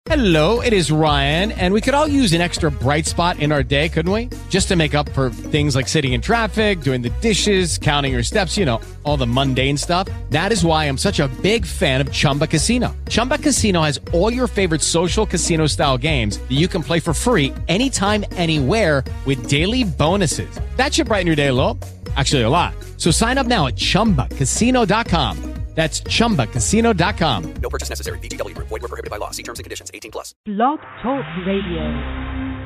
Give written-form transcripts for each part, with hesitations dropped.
Hello, it is Ryan, and we could all use an extra bright spot in our day, couldn't we? Just to make up for things like sitting in traffic, doing the dishes, counting your steps, you know, all the mundane stuff. That is why I'm such a big fan of Chumba Casino. Chumba Casino has all your favorite social casino-style games that you can play for free anytime, anywhere with daily bonuses. That should brighten your day a little. Actually, a lot. So sign up now at ChumbaCasino.com. That's ChumbaCasino.com. No purchase necessary. VGW Group. Void where prohibited by law. See terms and conditions. 18+. Blog Talk Radio.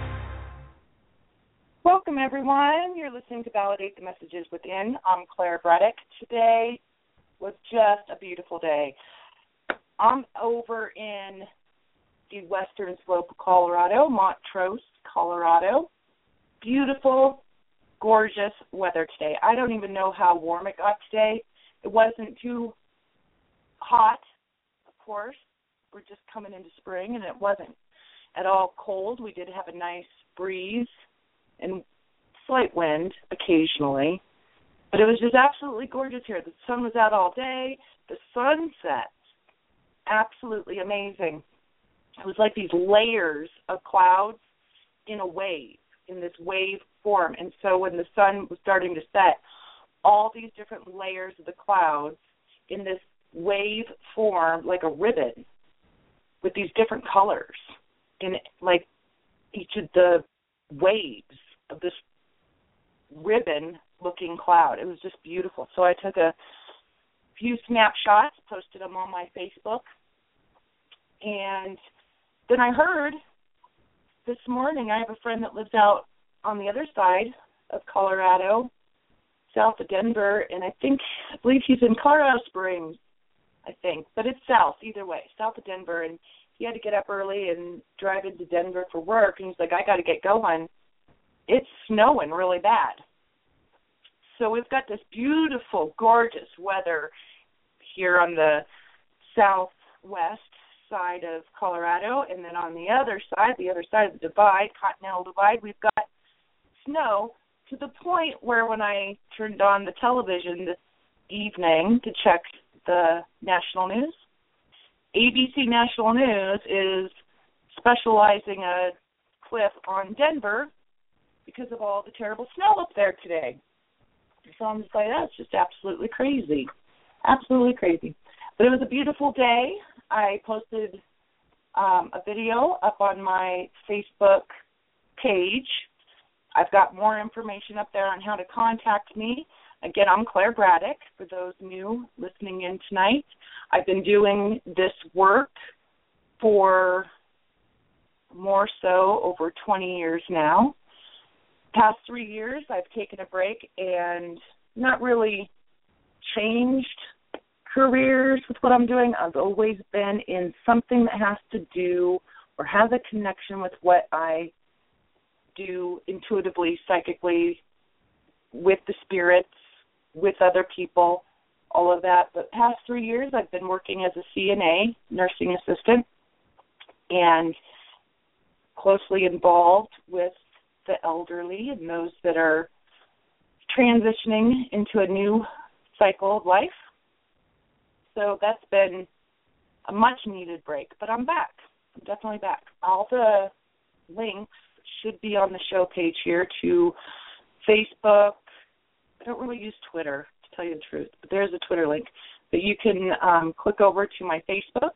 Welcome, everyone. You're listening to Validate the Messages Within. I'm Claire Braddock. Today was just a beautiful day. I'm over in the western slope of Colorado, Montrose, Colorado. Beautiful, gorgeous weather today. I don't even know how warm it got today. It wasn't too hot, of course. We're just coming into spring, and it wasn't at all cold. We did have a nice breeze and slight wind occasionally, but it was just absolutely gorgeous here. The sun was out all day. The sunset, absolutely amazing. It was like these layers of clouds in a wave, in this wave form. And so when the sun was starting to set, all these different layers of the clouds in this wave form, like a ribbon, with these different colors in like each of the waves of this ribbon-looking cloud. It was just beautiful. So I took a few snapshots, posted them on my Facebook, and then I heard this morning, I have a friend that lives out on the other side of Colorado, south of Denver, and I believe he's in Colorado Springs, but it's south, either way, south of Denver, and he had to get up early and drive into Denver for work, and he's like, I got to get going. It's snowing really bad. So we've got this beautiful, gorgeous weather here on the southwest side of Colorado, and then on the other side of the divide, Continental Divide, we've got snow to the point where when I turned on the television this evening to check the national news, ABC National News is specializing a clip on Denver because of all the terrible snow up there today. So I'm just like, that's just absolutely crazy. Absolutely crazy. But it was a beautiful day. I posted a video up on my Facebook page. I've got more information up there on how to contact me. Again, I'm Claire Braddock, for those new listening in tonight. I've been doing this work for more so over 20 years now. Past 3 years, I've taken a break and not really changed careers with what I'm doing. I've always been in something that has to do or has a connection with what I do intuitively, psychically, with the spirits, with other people, all of that. But past 3 years, I've been working as a CNA, nursing assistant, and closely involved with the elderly and those that are transitioning into a new cycle of life. So that's been a much-needed break, but I'm back. I'm definitely back. All the links should be on the show page here to Facebook. I don't really use Twitter, to tell you the truth, but there's a Twitter link. But you can click over to my Facebook.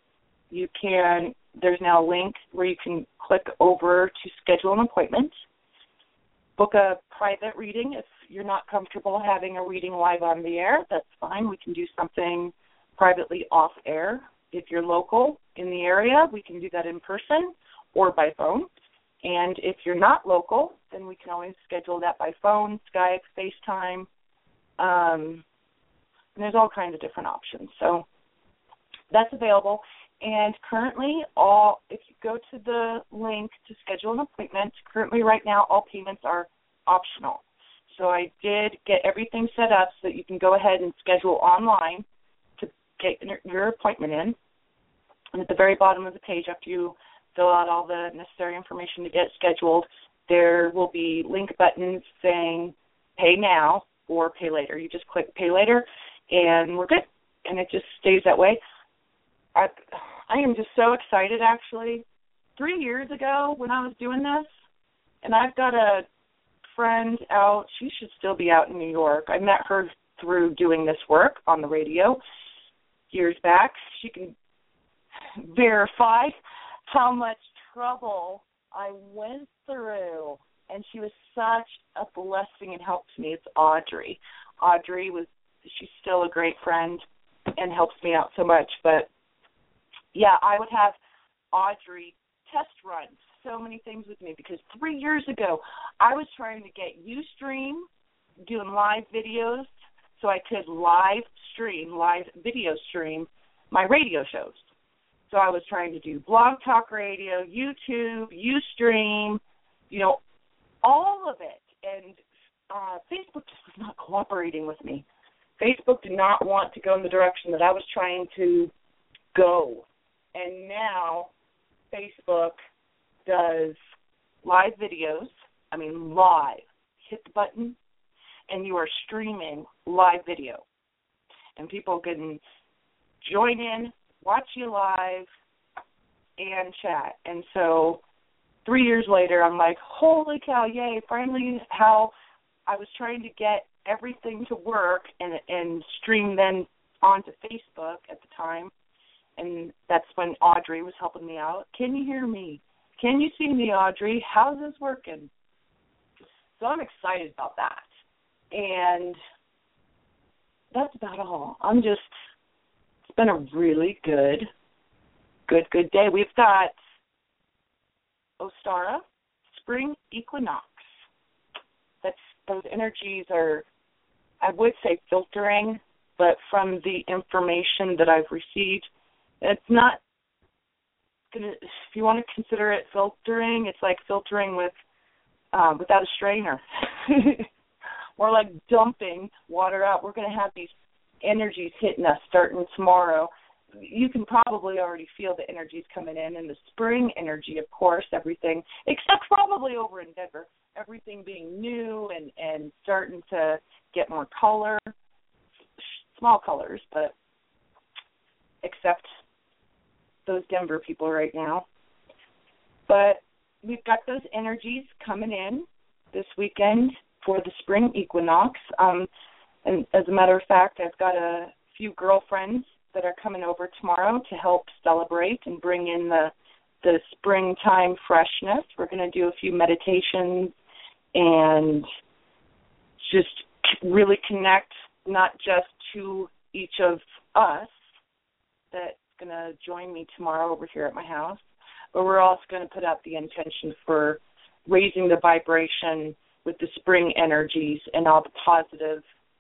There's now a link where you can click over to schedule an appointment, book a private reading. If you're not comfortable having a reading live on the air, that's fine. We can do something privately off air. If you're local in the area, we can do that in person or by phone. And if you're not local, then we can always schedule that by phone, Skype, FaceTime. And there's all kinds of different options. So that's available. And currently, if you go to the link to schedule an appointment, currently right now all payments are optional. So I did get everything set up so that you can go ahead and schedule online to get your appointment in. And at the very bottom of the page, after you fill out all the necessary information to get scheduled, there will be link buttons saying pay now or pay later. You just click pay later, and we're good. And it just stays that way. I am just so excited, actually. 3 years ago when I was doing this, and I've got a friend out, she should still be out in New York. I met her through doing this work on the radio years back. She can verify how much trouble I went through, and she was such a blessing and helped me. It's Audrey. She's still a great friend and helps me out so much. But, yeah, I would have Audrey test run so many things with me because 3 years ago I was trying to get Ustream doing live videos so I could live video stream my radio shows. So I was trying to do Blog Talk Radio, YouTube, Ustream, all of it. And Facebook just was not cooperating with me. Facebook did not want to go in the direction that I was trying to go. And now Facebook does live videos. I mean, live. Hit the button, and you are streaming live video. And people can join in, watch you live, and chat. And so 3 years later, I'm like, holy cow, yay, finally how I was trying to get everything to work and stream then onto Facebook at the time. And that's when Audrey was helping me out. Can you hear me? Can you see me, Audrey? How's this working? So I'm excited about that. And that's about all. It's been a really good day. We've got Ostara, spring equinox. Those energies are, I would say, filtering, but from the information that I've received, it's not going to, if you want to consider it filtering, it's like filtering without a strainer. Or like dumping water out. We're going to have these energies hitting us starting tomorrow. You can probably already feel the energies coming in, and the spring energy, of course, everything, except probably over in Denver, everything being new and starting to get more color, small colors, but except those Denver people right now. But we've got those energies coming in this weekend for the spring equinox. And as a matter of fact, I've got a few girlfriends that are coming over tomorrow to help celebrate and bring in the springtime freshness. We're going to do a few meditations and just really connect not just to each of us that's going to join me tomorrow over here at my house, but we're also going to put out the intention for raising the vibration with the spring energies and all the positive.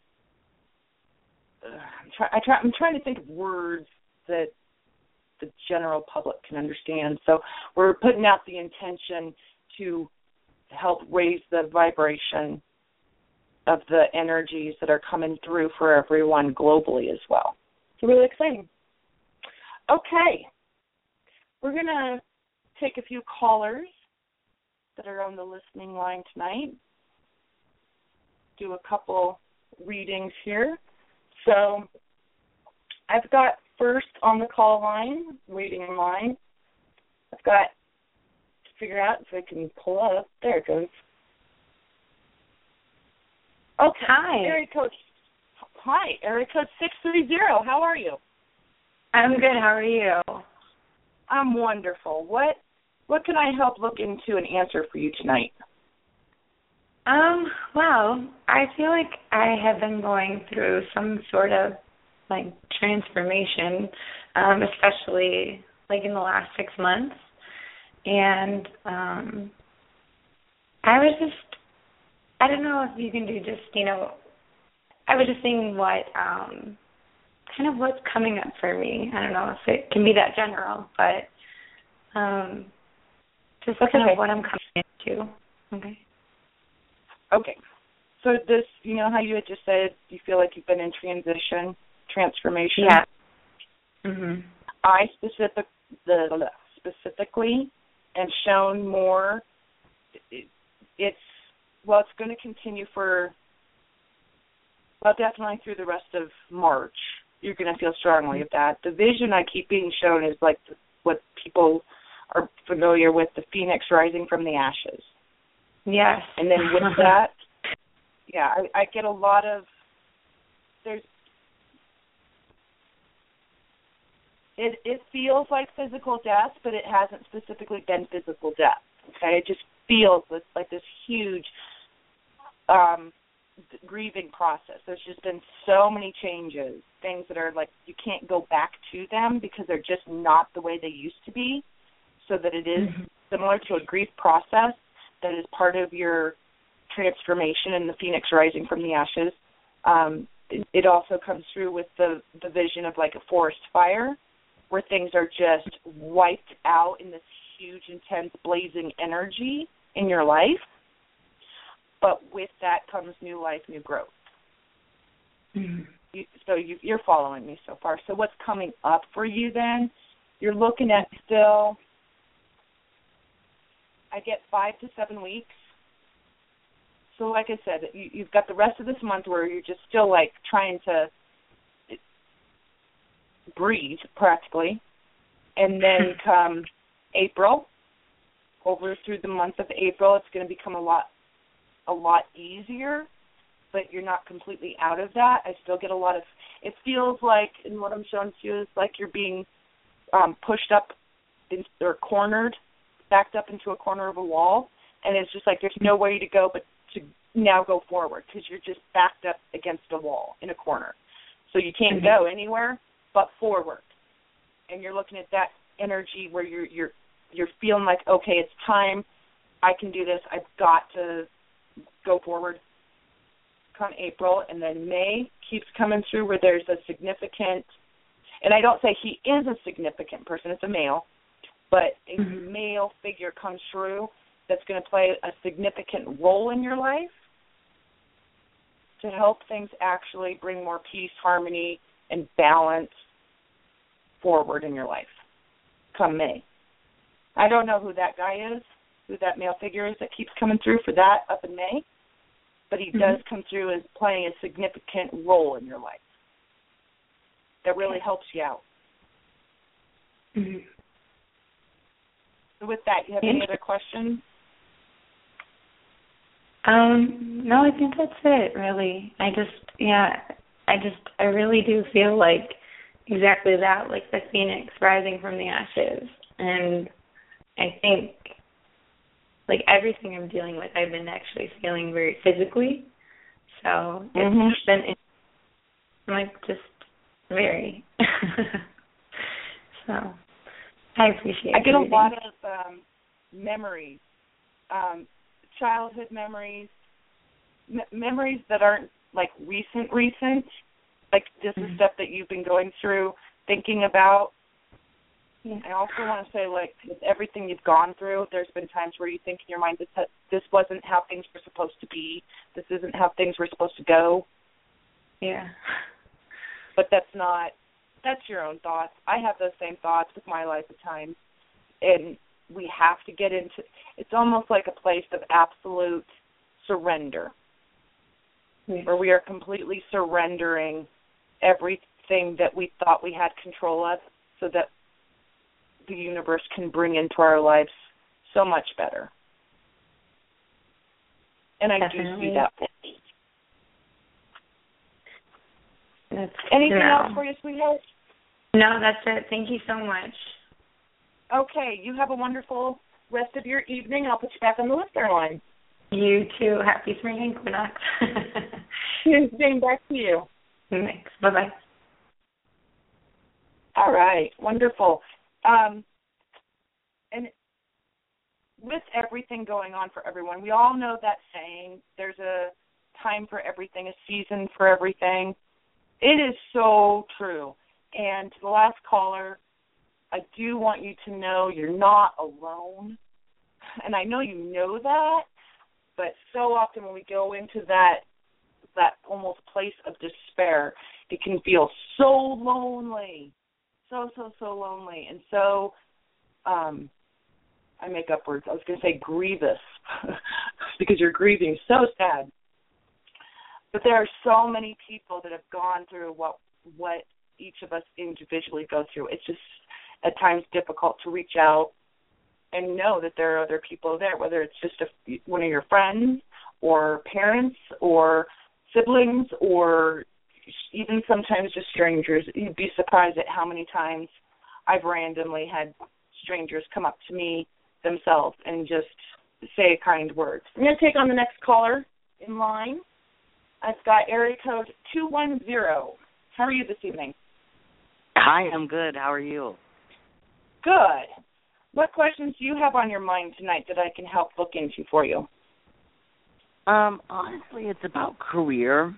I'm trying to think of words that the general public can understand. So we're putting out the intention to help raise the vibration of the energies that are coming through for everyone globally as well. It's really exciting. Okay. We're going to take a few callers that are on the listening line tonight. Do a couple readings here. So I've got first on the call line, waiting in line. I've got to figure out if I can pull up. There it goes. Okay. Hi. Area code 630. How are you? I'm good. How are you? I'm wonderful. What can I help look into and answer for you tonight? Well, I feel like I have been going through some sort of like transformation, especially like in the last 6 months. And I don't know if you can do just, I was just seeing what kind of what's coming up for me. I don't know if it can be that general, but just kind of what I'm coming into. Okay. Okay. So this, how you had just said you feel like you've been in transformation? Yeah. Mm-hmm. I specifically and shown more, it's going to continue for, definitely through the rest of March. you're going to feel strongly of that. The vision I keep being shown is like what people are familiar with, the phoenix rising from the ashes. Yes. And then with that, yeah, I get a lot of, it feels like physical death, but it hasn't specifically been physical death. Okay, it just feels like this huge grieving process. There's just been so many changes, things that are like you can't go back to them because they're just not the way they used to be, so that it is similar to a grief process that is part of your transformation in the phoenix rising from the ashes. It also comes through with the vision of like a forest fire where things are just wiped out in this huge, intense, blazing energy in your life. But with that comes new life, new growth. You're following me so far. So what's coming up for you then? You're looking at still, I get 5 to 7 weeks. So like I said, you've got the rest of this month where you're just still like trying to breathe practically. And then come April, over through the month of April, it's going to become a lot easier, but you're not completely out of that. I still get a lot of, it feels like, and what I'm showing to you is like you're being pushed up or cornered, backed up into a corner of a wall, and it's just like there's no way to go but to now go forward because you're just backed up against a wall in a corner. So you can't go anywhere but forward. And you're looking at that energy where you're feeling like, okay, it's time, I can do this, I've got to go forward come April. And then May keeps coming through where there's a significant, and I don't say he is a significant person, it's a male, but a male figure comes through that's going to play a significant role in your life to help things actually bring more peace, harmony, and balance forward in your life come May. I don't know who that guy is, who that male figure is that keeps coming through for that up in May, but he does come through as playing a significant role in your life that really helps you out. So with that, you have any other questions? No, I think that's it, really. I really do feel like exactly that, like the phoenix rising from the ashes. And I think, like, everything I'm dealing with, I've been actually feeling very physically. So it's been, like, just very. So I appreciate it. I get a lot of memories, childhood memories, memories that aren't, like, recent, like this is stuff that you've been going through, thinking about. I also want to say, like, with everything you've gone through, there's been times where you think in your mind this wasn't how things were supposed to be. This isn't how things were supposed to go. Yeah. But that's your own thoughts. I have those same thoughts with my life at times. And we have to get into, it's almost like a place of absolute surrender, where we are completely surrendering everything that we thought we had control of so that the universe can bring into our lives so much better. And I do see that. Anything else for you, sweetheart? No, that's it. Thank you so much. Okay, you have a wonderful rest of your evening. I'll put you back on the listener line. You too. Happy spring equinox. Same back to you. Thanks. Bye-bye. All right, wonderful. And with everything going on for everyone, we all know that saying, there's a time for everything, a season for everything. It is so true. And to the last caller, I do want you to know you're not alone. And I know you know that, but so often when we go into that almost place of despair, it can feel so lonely. So lonely. And so, I make up words. I was going to say grievous because you're grieving so sad. But there are so many people that have gone through what each of us individually go through. It's just at times difficult to reach out and know that there are other people there, whether it's just one of your friends or parents or siblings or even sometimes just strangers. You'd be surprised at how many times I've randomly had strangers come up to me themselves and just say a kind word. I'm going to take on the next caller in line. I've got area code 210. How are you this evening? Hi, I'm good. How are you? Good. What questions do you have on your mind tonight that I can help look into for you? Honestly, it's about career.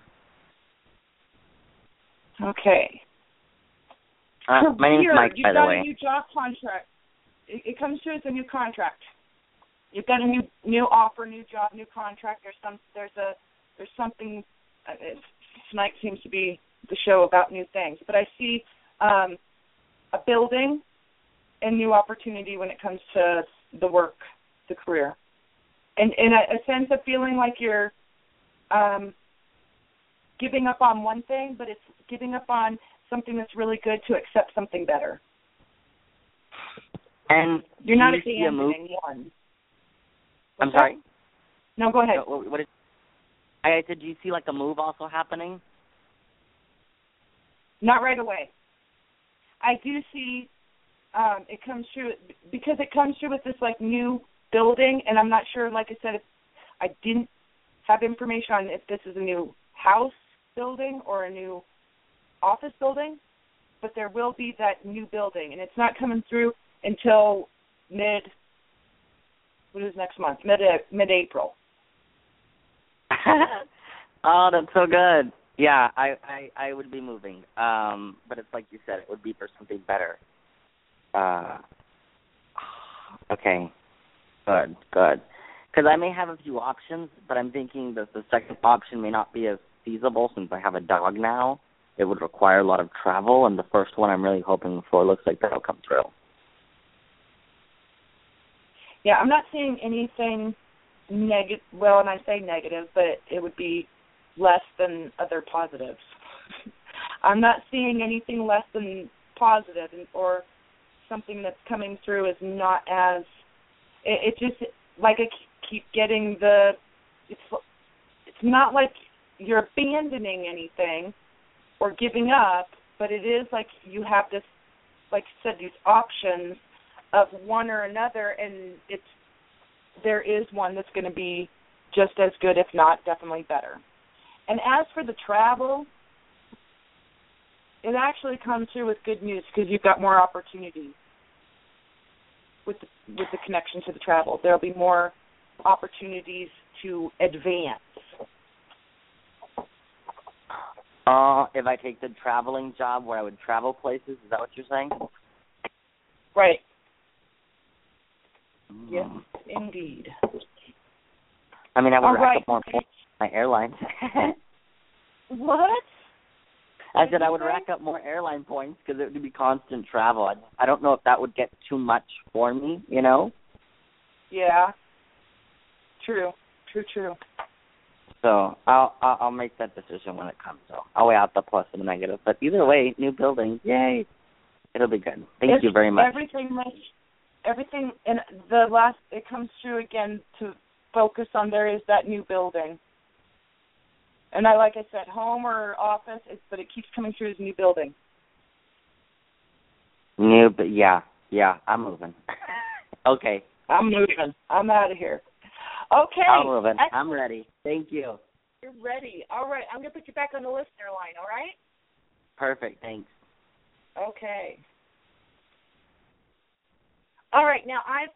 Okay. My name's Mike, by the way. You've got a new job contract. It comes through as a new contract. You've got a new offer, new job, new contract. There's something. Tonight seems to be the show about new things. But I see a building and new opportunity when it comes to the work, the career, and a sense of feeling like you're giving up on one thing, but it's giving up on something that's really good to accept something better. And you're not abandoning one. I'm sorry? No, go ahead. I said, do you see like a move also happening? Not right away. I do see it comes through because it comes through with this like new building, and I'm not sure. Like I said, if I didn't have information on if this is a new house building or a new office building, but there will be that new building, and it's not coming through until next month, mid-April. Oh, that's so good. Yeah, I would be moving, but it's like you said, it would be for something better. Okay, good. Because I may have a few options, but I'm thinking that the second option may not be as feasible since I have a dog now. It would require a lot of travel, and the first one I'm really hoping for looks like that'll come through. Yeah, I'm not seeing anything negative. Well, and I say negative, but it would be less than other positives. I'm not seeing anything less than positive, or something that's coming through is not as. It just like I keep getting the. It's not like you're abandoning anything or giving up, but it is like you have this, like you said, these options of one or another, and there is one that's going to be just as good, if not definitely better. And as for the travel, it actually comes through with good news because you've got more opportunities with the connection to the travel. There'll be more opportunities to advance. If I take the traveling job where I would travel places, is that what you're saying? Right. Yes, indeed. I mean, I would rack up more points on my airlines. What? I said I would rack up more airline points because it would be constant travel. I don't know if that would get too much for me, you know? Yeah. True. So I'll make that decision when it comes. So I'll weigh out the plus and the negative. But either way, new building, yay! It'll be good. Thank you very much. Everything, and the last, it comes through again to focus on there is that new building. And like I said, home or office, but it keeps coming through as new building. Yeah, I'm moving. Okay. I'm moving. I'm out of here. Okay. I'm moving. Excellent. I'm ready. Thank you. You're ready. All right. I'm going to put you back on the listener line, all right? Perfect. Thanks. Okay. All right. Now, I've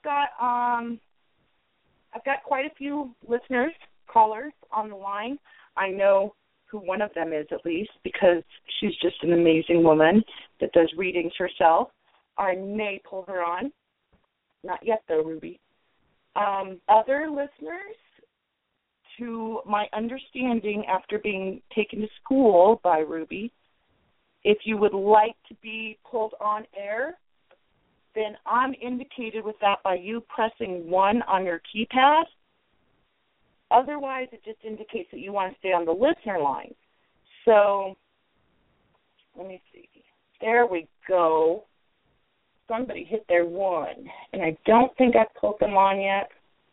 got quite a few listeners, callers on the line. I know who one of them is, at least, because she's just an amazing woman that does readings herself. I may pull her on. Not yet, though, Ruby. Other listeners, to my understanding, after being taken to school by Ruby, if you would like to be pulled on air, then I'm indicated with that by you pressing 1 on your keypad. Otherwise, it just indicates that you want to stay on the listener line. So, let me see. There we go. Somebody hit their 1, and I don't think I've pulled them on yet.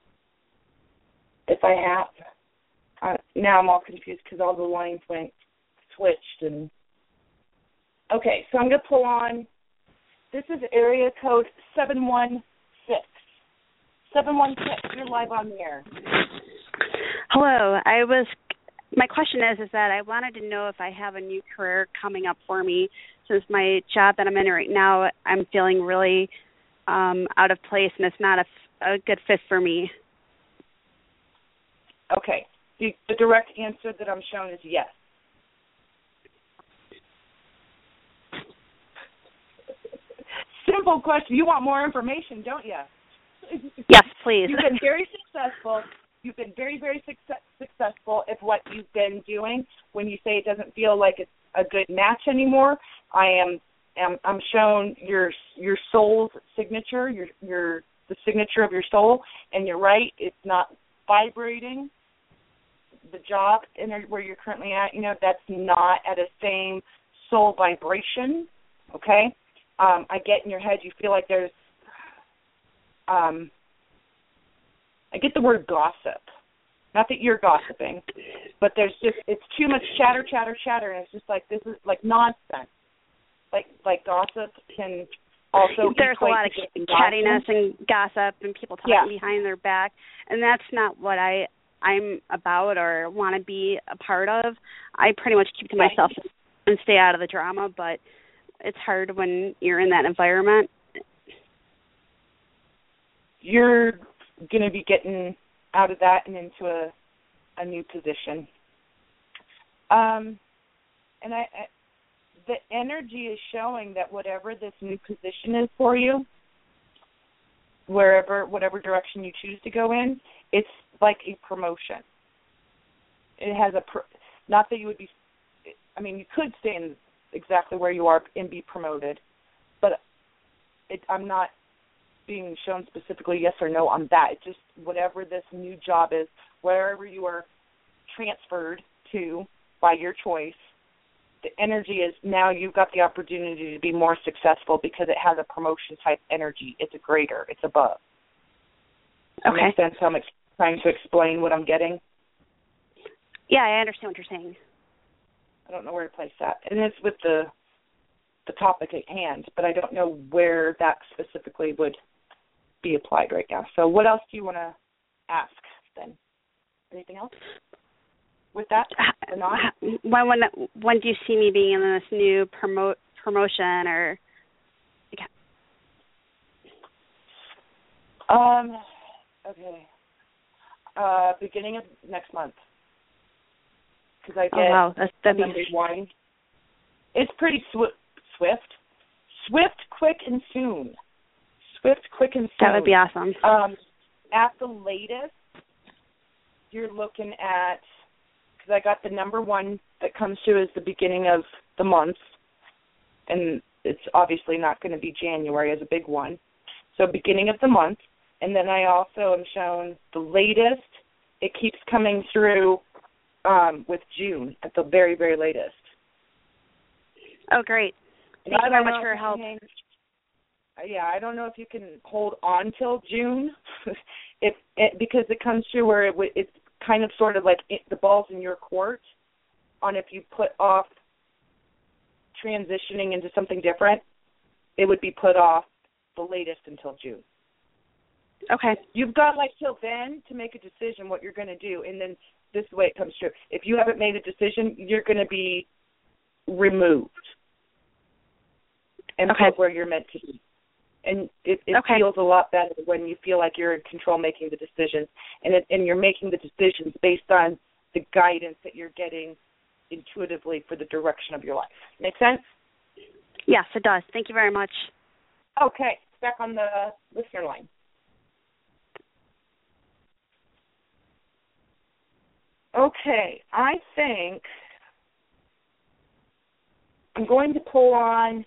If I have, now I'm all confused because all the lines went switched. And okay, so I'm going to pull on. This is area code 716. 716. You're live on the air. Hello. My question is that I wanted to know if I have a new career coming up for me, since my job that I'm in right now, I'm feeling really out of place, and it's not a good fit for me. Okay. The direct answer that I'm shown is yes. Simple question. You want more information, don't you? Yes, please. You've been very successful. You've been very, very successful at what you've been doing. When you say it doesn't feel like it's a good match anymore, I'm shown your soul's signature, the signature of your soul, and you're right. It's not vibrating. The job where you're currently at, that's not at a same soul vibration. Okay, I get in your head. You feel like there's. I get the word gossip. Not that you're gossiping, but it's too much chatter, and it's just like, this is like nonsense. Like gossip can also there's a lot of cattiness and gossip and people talking behind their back, and that's not what I'm about or want to be a part of. I pretty much keep to myself and stay out of the drama, but it's hard when you're in that environment. You're going to be getting out of that and into a new position. And the energy is showing that whatever this new position is for you, whatever direction you choose to go in, it's like a promotion. It has not that you would be, you could stay in exactly where you are and be promoted, but I'm not being shown specifically yes or no on that. It's just whatever this new job is, wherever you are transferred to by your choice, the energy is now you've got the opportunity to be more successful because it has a promotion type energy. It's a greater. It's above. Okay. Makes sense how I'm trying to explain what I'm getting? Yeah, I understand what you're saying. I don't know where to place that. And it's with the topic at hand, but I don't know where that specifically would be applied right now. So what else do you want to ask then? Anything else with that or not? When do you see me being in this new promotion or? Okay. Beginning of next month. Because I get Monday one. It's pretty swift. Swift, quick, and soon. Swift, quick, and soon. That would be awesome. At the latest, you're looking at, because I got the number one that comes to is the beginning of the month, and it's obviously not going to be January as a big one. So beginning of the month, and then I also am shown the latest. It keeps coming through with June at the very, very latest. Oh, great. Thank you very much for your help. I don't know if you can hold on till June, because it comes through where it's kind of sort of like the ball's in your court on if you put off transitioning into something different, it would be put off the latest until June. Okay. You've got till then to make a decision what you're going to do, and then this is the way it comes through. If you haven't made a decision, you're going to be removed and put where you're meant to be. And it feels a lot better when you feel like you're in control making the decisions, and you're making the decisions based on the guidance that you're getting intuitively for the direction of your life. Make sense? Yes, it does. Thank you very much. Okay, back on the listener line. Okay, I think I'm going to pull on,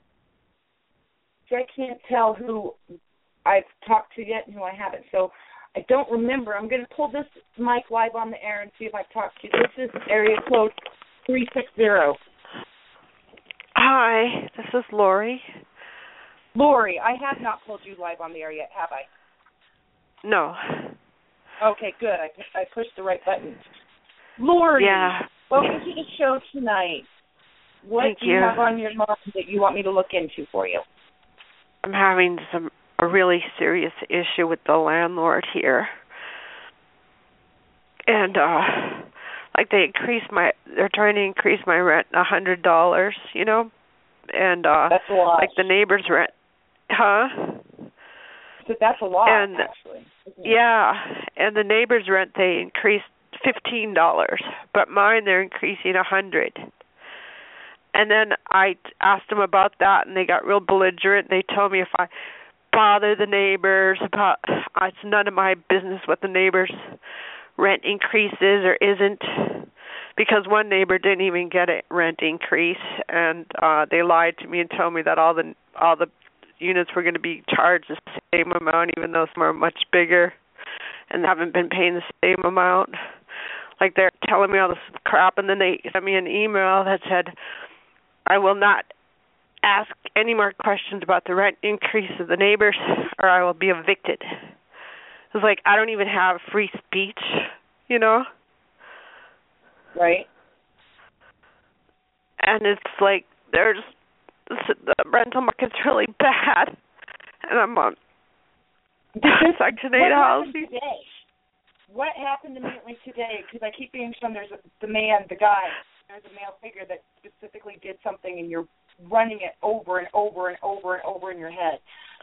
I can't tell who I've talked to yet and who I haven't, so I don't remember. I'm going to pull this mic live on the air and see if I've talked to you. This is area code 360. Hi, this is Lori. Lori, I have not pulled you live on the air yet, have I? No. Okay, good. I pushed the right button. Lori, yeah. Welcome to the show tonight. What Thank do you you have on your mind that you want me to look into for you? I'm having a really serious issue with the landlord here. And they're trying to increase my rent $100, you know? And that's a lot. Like the neighbor's rent. Huh? So that's a lot, and, actually. Yeah, and the neighbor's rent they increased $15, but mine they're increasing $100. And then I asked them about that, and they got real belligerent. They told me if I bother the neighbors about, it's none of my business what the neighbors' rent increases or isn't, because one neighbor didn't even get a rent increase, and they lied to me and told me that all the units were going to be charged the same amount, even though some are much bigger and haven't been paying the same amount. Like they're telling me all this crap, and then they sent me an email that said, I will not ask any more questions about the rent increase of the neighbors or I will be evicted. It's like I don't even have free speech, you know? Right. And it's like the rental market's really bad, and I'm on Section 8 housing. What happened immediately today? Because I keep being shown there's the male figure that specifically did something, and you're running it over and over and over and over in your head.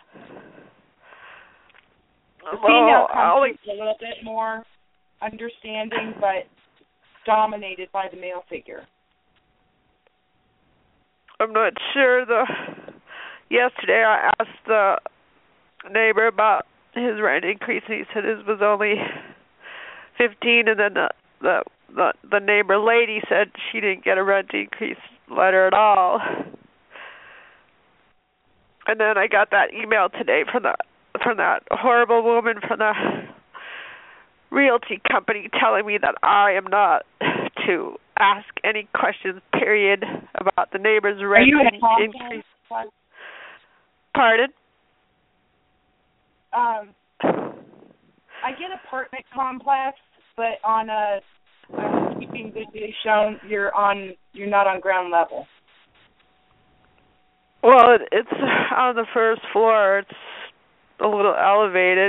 The female comes a little bit more understanding, but dominated by the male figure. I'm not sure. Yesterday I asked the neighbor about his rent increase, and he said his was only $15, and then the neighbor lady said she didn't get a rent increase letter at all. And then I got that email today from that horrible woman from the realty company telling me that I am not to ask any questions, period, about the neighbor's rent increase. Pardon? I get apartment complex, but on keeping visually shown, you're not on ground level. Well, it's on the first floor. It's a little elevated.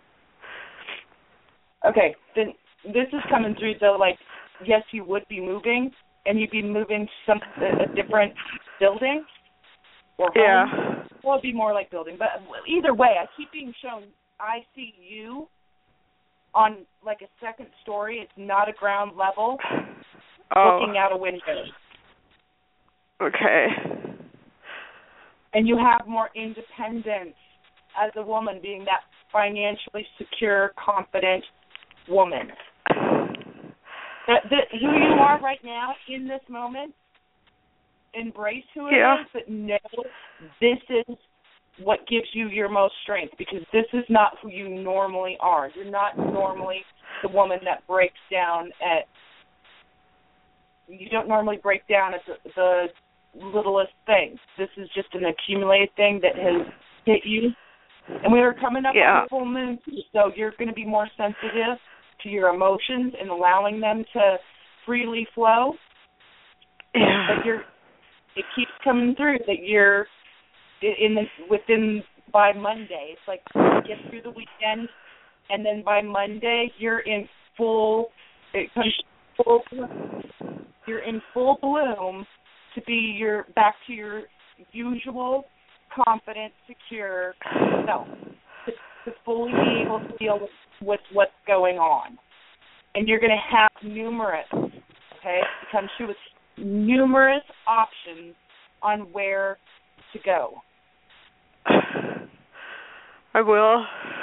Okay, then this is coming through though. Like, yes, you would be moving, and you'd be moving to a different building or home. Yeah. Well, it'd be more like building, but either way, I keep being shown. I see you on like a second story. It's not a ground level. Looking out a window. Okay. And you have more independence as a woman, being that financially secure, confident woman. Who you are right now in this moment, embrace who it is, but know this is what gives you your most strength, because this is not who you normally are. You're not normally the woman that breaks down you don't normally break down at the littlest things. This is just an accumulated thing that has hit you. And we are coming up on a full moon, so you're going to be more sensitive to your emotions and allowing them to freely flow. Yeah. But it keeps coming through that you're by Monday. It's like get through the weekend, and then by Monday you're in you're in full bloom to be back to your usual confident, secure self, to fully be able to deal with what's going on. And you're going to have numerous options on where to go. I will.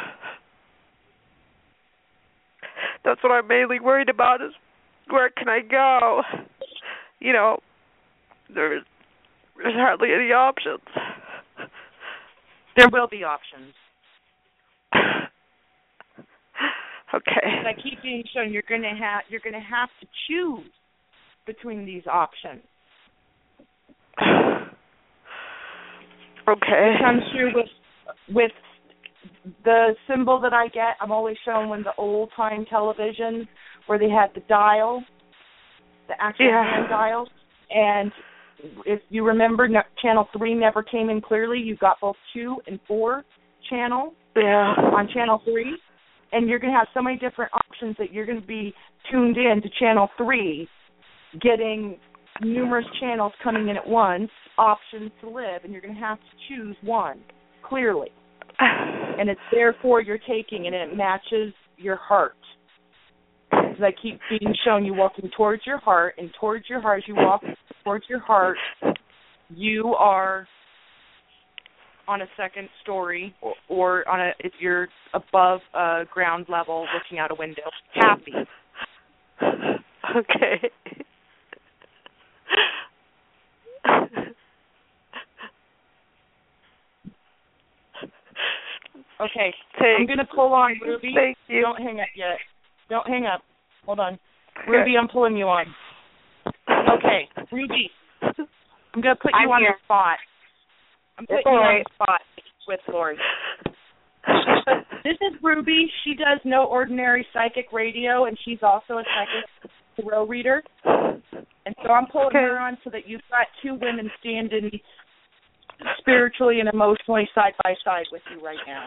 That's what I'm mainly worried about, is where can I go? You know, there's hardly any options. There will be options. Okay. But I keep being shown you're going to have to choose between these options. Okay. It comes through with the symbol that I get. I'm always shown when the old time television where they had the dial, the actual hand dial, and if you remember, Channel 3 never came in clearly. You got both 2 and 4 channel on Channel 3, and you're going to have so many different options that you're going to be tuned in to Channel 3, getting numerous channels coming in at once, options to live, and you're going to have to choose one clearly. And it's therefore you're taking, and it matches your heart. Because I keep being shown you walking towards your heart, and towards your heart, as you walk towards your heart, you are on a second story, or on if you're above ground level, looking out a window, happy. Okay. Okay, I'm going to pull on Ruby. Thank you. Don't hang up yet. Don't hang up. Hold on. Okay. Ruby, I'm pulling you on. Okay, Ruby, I'm going to put you on the spot. I'm putting you on the spot with Lori. This is Ruby. She does No Ordinary Psychic Radio, and she's also a psychic tarot reader. And so I'm pulling her on so that you've got 2 women standing spiritually and emotionally side by side with you right now.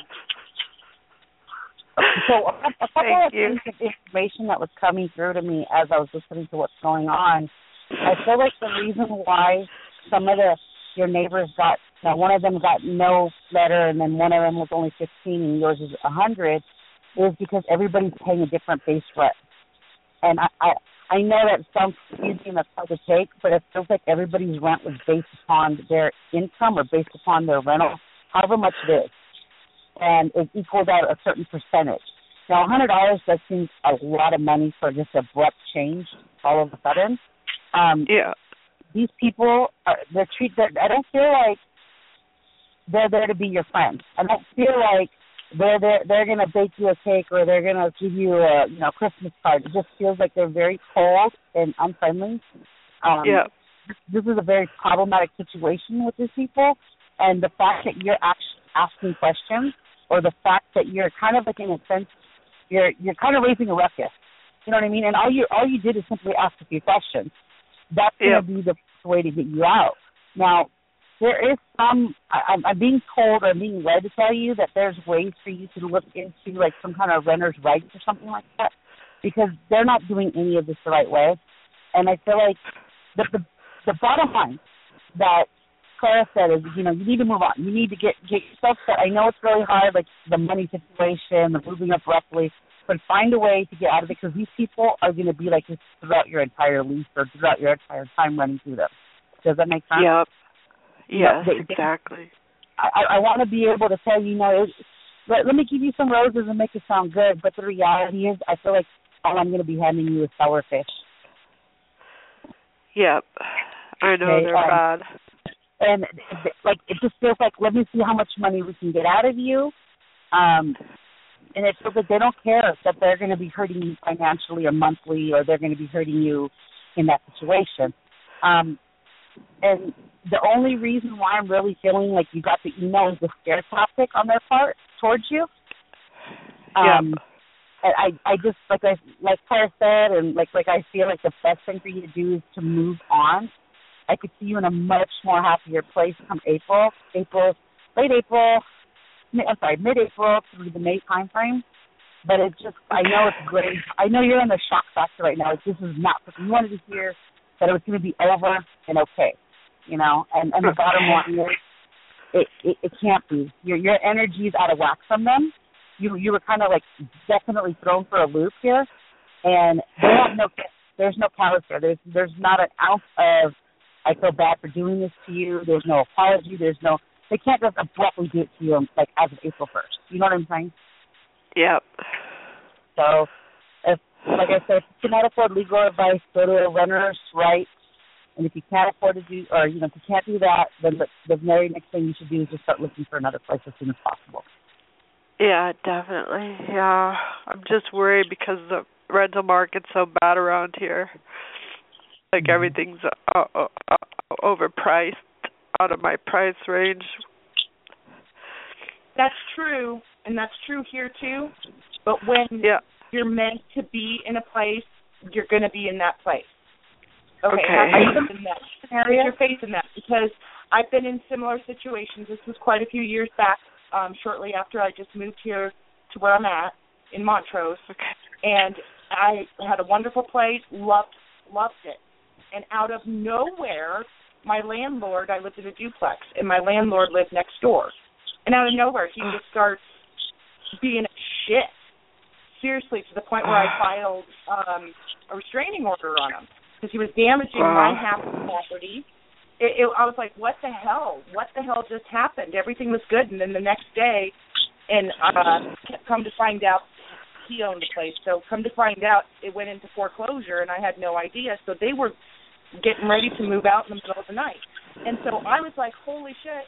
So a couple of things of information that was coming through to me as I was listening to what's going on. I feel like the reason why some of your neighbors got, one of them got no letter and then one of them was only 15 and yours is 100, is because everybody's paying a different base rent. And I know that sounds confusing and that's hard to take, but it feels like everybody's rent was based upon their income or based upon their rental, however much it is. And it equals out a certain percentage. Now, $100 does seem a lot of money for just abrupt change all of a sudden. These people, they're treated. I don't feel like they're there to be your friend. I don't feel like they're going to bake you a cake or they're going to give you a Christmas card. It just feels like they're very cold and unfriendly. This is a very problematic situation with these people, and the fact that you're actually asking questions, or the fact that you're kind of like, in a sense, you're kind of raising a ruckus. You know what I mean? And all you did is simply ask a few questions. That's going to be the way to get you out. Now, there is some, I'm being told or I'm being led to tell you that there's ways for you to look into like some kind of renter's rights or something like that, because they're not doing any of this the right way. And I feel like the bottom line that Clara said is, you need to move on. You need to get yourself set. I know it's really hard, like the money situation, the moving abruptly, but find a way to get out of it, because these people are going to be like this throughout your entire lease or throughout your entire time running through them. Does that make sense? Yep. Yes, exactly. I want to be able to tell you, let me give you some roses and make it sound good, but the reality is I feel like all I'm going to be handing you is sour fish. Yep. I know they're bad. And like it just feels like, let me see how much money we can get out of you. And it feels like they don't care that they're going to be hurting you financially or monthly, or they're going to be hurting you in that situation. And the only reason why I'm really feeling like you got the email is the scare tactic on their part towards you. And I just, like Claire said, and like I feel like the best thing for you to do is to move on. I could see you in a much more happier place come mid-April through the May time frame. But it's just, I know it's great. I know you're in the shock factor right now. This is not what you wanted to hear, that it was going to be over and okay, and the bottom line is it can't be. Your energy is out of whack from them. You were kind of like definitely thrown for a loop here, and there's no character. There's not an ounce of, I feel bad for doing this to you. There's no apology. They can't just abruptly do it to you like as of April 1st. You know what I'm saying? Yep. So, like I said, if you cannot afford legal advice, go to a renter's right. And if you can't afford to do, or if you can't do that, then the very next thing you should do is just start looking for another place as soon as possible. Yeah, definitely. Yeah, I'm just worried because the rental market's so bad around here. Like everything's overpriced, out of my price range That's true, and that's true here too. But when you're meant to be in a place, you're going to be in that place. Okay. Are you in that scenario? Put your faith in that, because I've been in similar situations. This was quite a few years back, shortly after I just moved here to where I'm at in Montrose. Okay. And I had a wonderful place, loved it. And out of nowhere, my landlord, I lived in a duplex, and my landlord lived next door. And out of nowhere, he just starts being a shit. Seriously, to the point where I filed a restraining order on him because he was damaging my half of the property. I was like, what the hell? What the hell just happened? Everything was good, and then the next day, and come to find out, he owned the place. So come to find out, it went into foreclosure, and I had no idea. So they were getting ready to move out in the middle of the night. And so I was like, holy shit,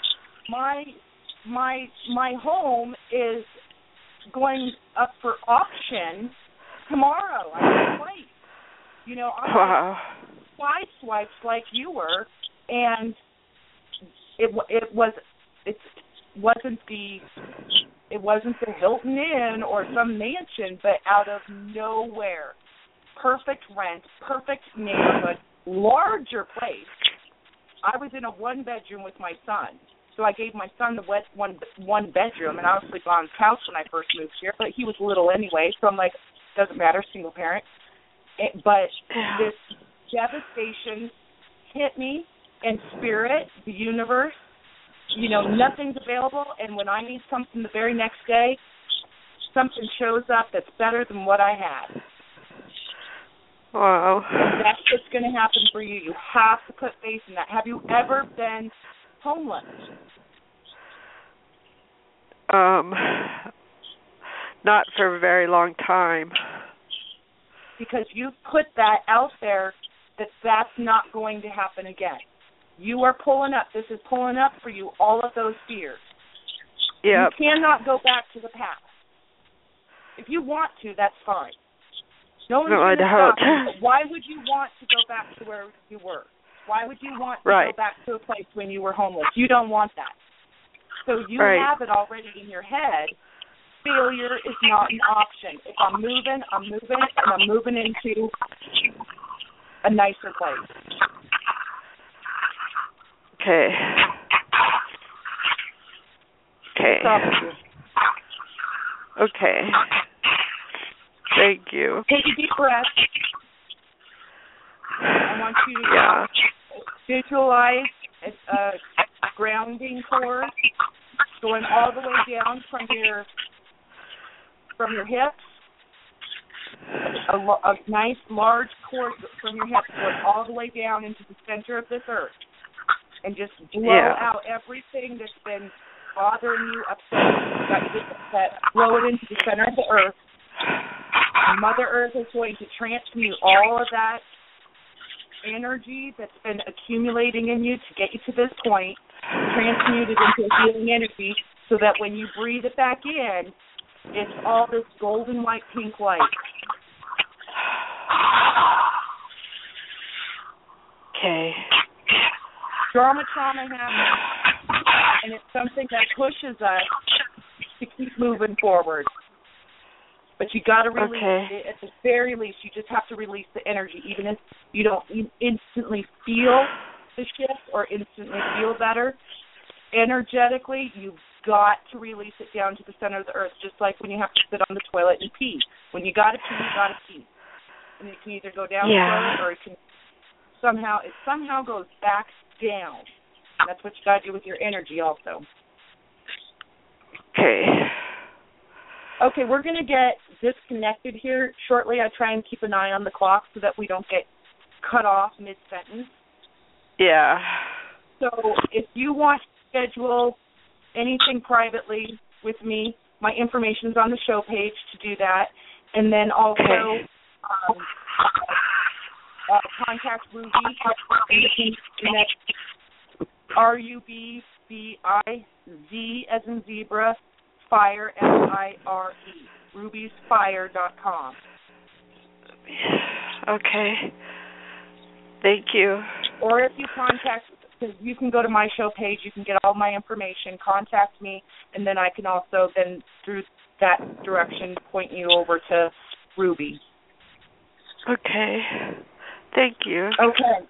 my home is going up for auction tomorrow. I can't wait. You know, I swipes like you were, and it wasn't the Hilton Inn or some mansion, but out of nowhere, perfect rent, perfect neighborhood, larger place. I was in a one-bedroom with my son, so I gave my son the one bedroom, and I was sleeping on his couch when I first moved here, but he was little anyway, so I'm like, doesn't matter, single parent. But this devastation hit me, and spirit, the universe, you know, nothing's available, and when I need something the very next day, something shows up that's better than what I had. Wow. And that's what's going to happen for you. You have to put faith in that. Have you ever been homeless? Not for a very long time. Because you put that out there that's not going to happen again. You are pulling up. This is pulling up for you all of those fears. Yep. You cannot go back to the past. If you want to, that's fine. No one's going to stop you. Why would you want to go back to where you were? Why would you want to go back to a place when you were homeless? You don't want that. So you have it already in your head. Failure is not an option. If I'm moving, and I'm moving into a nicer place. Okay. Okay. Thank you. Take a deep breath. I want you to visualize a grounding cord going all the way down from your hips. A nice large cord from your hips going all the way down into the center of this earth. And just blow out everything that's been bothering you, upset. Blow it into the center of the earth. Mother Earth is going to transmute all of that energy that's been accumulating in you to get you to this point, transmute it into a healing energy so that when you breathe it back in, it's all this golden white pink light. Okay. Trauma happens, and it's something that pushes us to keep moving forward. But you got to release it. At the very least, you just have to release the energy, even if you don't instantly feel the shift or instantly feel better. Energetically, you've got to release it down to the center of the earth, just like when you have to sit on the toilet and pee. When you got to pee, you got to pee. And it can either go down the toilet or it can somehow goes back down. That's what you got to do with your energy also. Okay, we're going to get disconnected here shortly. I try and keep an eye on the clock so that we don't get cut off mid-sentence. Yeah. So if you want to schedule anything privately with me, my information is on the show page to do that. And then also contact Ruby. RUBBIZ as in zebra, fire, FIRE, rubiesfire.com. Okay. Thank you. Or if you contact you can go to my show page. You can get all my information, contact me, and then I can also then through that direction point you over to Ruby. Okay. Thank you. Okay.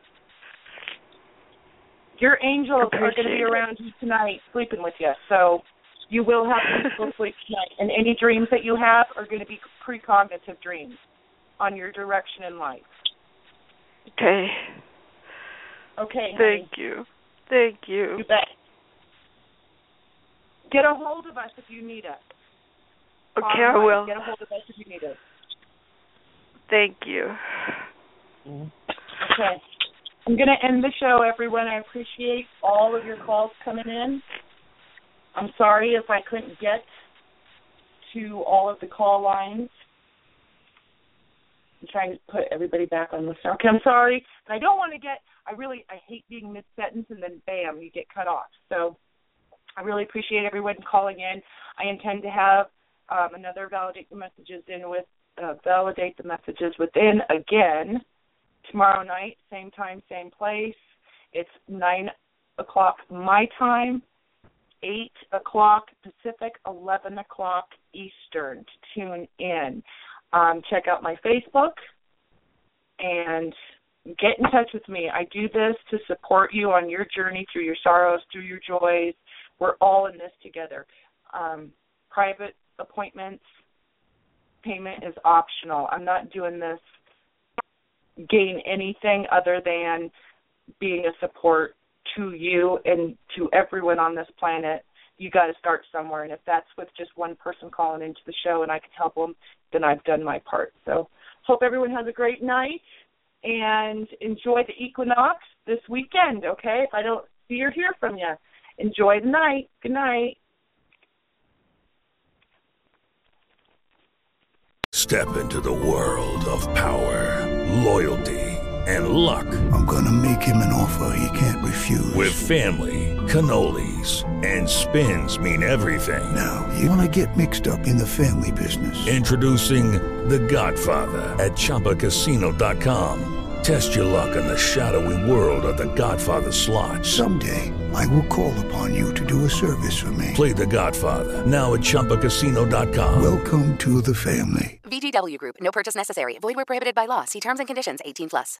Your angels are going to be around you tonight sleeping with you, so you will have peaceful sleep tonight. And any dreams that you have are going to be precognitive dreams on your direction in life. Okay. Okay. Thank you. Thank you. You bet. Get a hold of us if you need us. Okay, I will. Get a hold of us if you need us. Thank you. Okay. I'm going to end the show, everyone. I appreciate all of your calls coming in. I'm sorry if I couldn't get to all of the call lines. I'm trying to put everybody back on listener. Okay, I'm sorry. And I don't want to get, I hate being mid-sentence and then bam, you get cut off. So I really appreciate everyone calling in. I intend to have another Validate the Messages Within again tomorrow night, same time, same place. It's 9 o'clock my time, 8 o'clock Pacific, 11 o'clock Eastern to tune in. Check out my Facebook and get in touch with me. I do this to support you on your journey through your sorrows, through your joys. We're all in this together. Private appointments, payment is optional. I'm not doing this gain anything other than being a support to you and to everyone on this planet. You got to start somewhere, and if that's with just one person calling into the show and I can help them, then I've done my part. So hope everyone has a great night and enjoy the equinox this weekend, okay? If I don't see or hear from you, enjoy the night. Good night. Step into the world of power, loyalty, and luck. I'm going to make him an offer he can't refuse. With family, cannolis, and spins mean everything. Now, you want to get mixed up in the family business. Introducing The Godfather at ChumbaCasino.com. Test your luck in the shadowy world of The Godfather slot. Someday, I will call upon you to do a service for me. Play The Godfather, now at ChumbaCasino.com. Welcome to the family. VGW Group. No purchase necessary. Void where prohibited by law. See terms and conditions. 18+.